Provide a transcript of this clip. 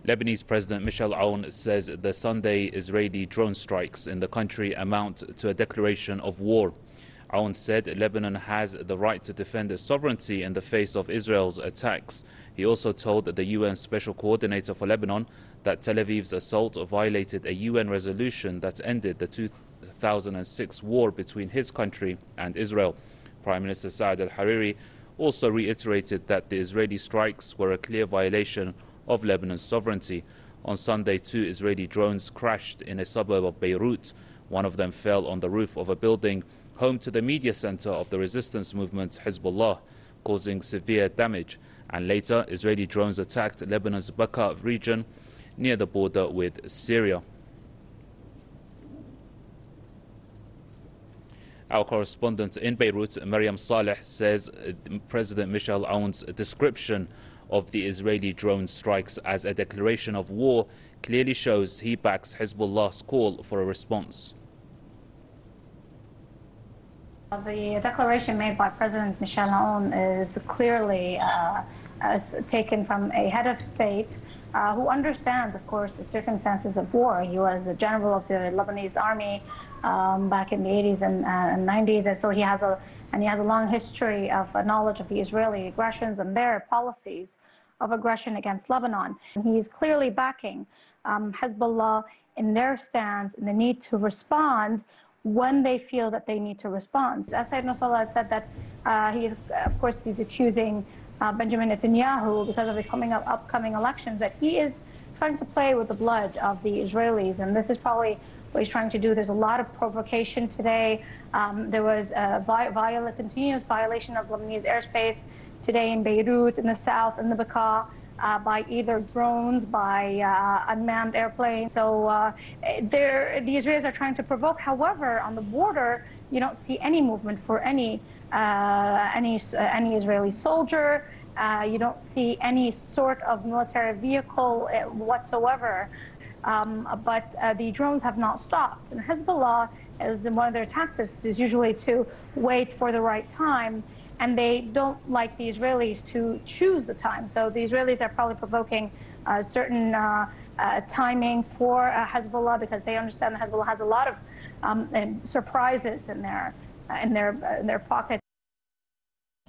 Lebanese President Michel Aoun says the Sunday Israeli drone strikes in the country amount to a declaration of war. Aoun said Lebanon has the right to defend its sovereignty in the face of Israel's attacks. He also told the UN Special Coordinator for Lebanon that Tel Aviv's assault violated a UN resolution that ended the 2006 war between his country and Israel. Prime Minister Saad al-Hariri also reiterated that the Israeli strikes were a clear violation of Lebanon's sovereignty. On Sunday, 2 Israeli drones crashed in a suburb of Beirut. One of them fell on the roof of a building home to the media center of the resistance movement Hezbollah, causing severe damage. And later, Israeli drones attacked Lebanon's Bekaa region near the border with Syria. Our correspondent in Beirut, Maryam Saleh, says President Michel Aoun's description of the Israeli drone strikes as a declaration of war clearly shows he backs Hezbollah's call for a response. The declaration made by President Michel Aoun is clearly taken from a head of state who understands, of course, the circumstances of war. He was a general of the Lebanese army back in the 80s and 90s, and so he has a long history of knowledge of the Israeli aggressions and their policies of aggression against Lebanon. And he's clearly backing Hezbollah in their stance and the need to respond when they feel that they need to respond. As Said Nasrallah has said that he's accusing Benjamin Netanyahu, because of the upcoming elections, that he is trying to play with the blood of the Israelis, and this is probably what he's trying to do. There's a lot of provocation today. There was a continuous violation of Lebanese airspace today in Beirut, in the south, in the Bekaa, by either drones, by unmanned airplanes. So the Israelis are trying to provoke. However, on the border, you don't see any movement for any Israeli soldier. You don't see any sort of military vehicle whatsoever. But the drones have not stopped. And Hezbollah, as in one of their tactics, is usually to wait for the right time. And they don't like the Israelis to choose the time. So the Israelis are probably provoking certain timing for Hezbollah, because they understand that Hezbollah has a lot of surprises in their pocket.